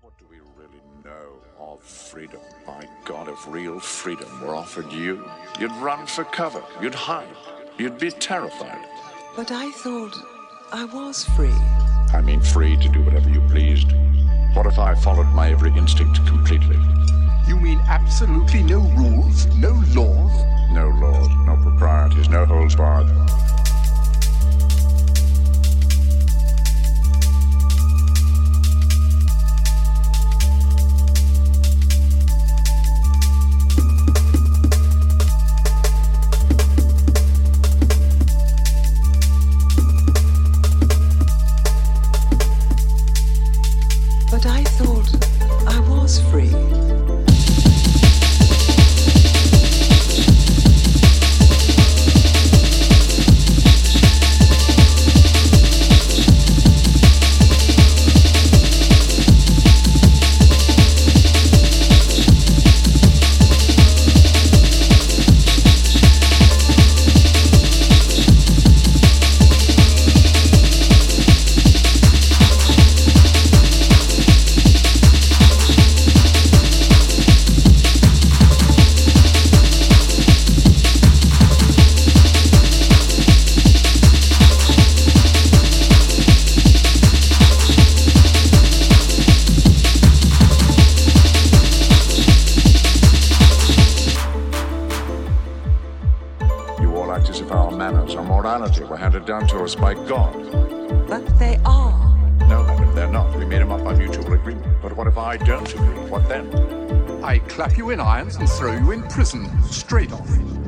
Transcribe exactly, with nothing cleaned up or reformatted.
What do we really know of freedom? My God, if real freedom were offered you, you'd run for cover, you'd hide, you'd be terrified. But I thought I was free. I mean free to do whatever you pleased. What if I followed my every instinct completely? You mean absolutely no rules, no laws? No laws, no proprieties, no holds barred. But I thought I was free. You all act as if our manners, our morality were handed down to us by God. But they are. No, madam, they're not. We made them up by mutual agreement. But what if I don't agree? What then? I clap you in irons and throw you in prison, straight off.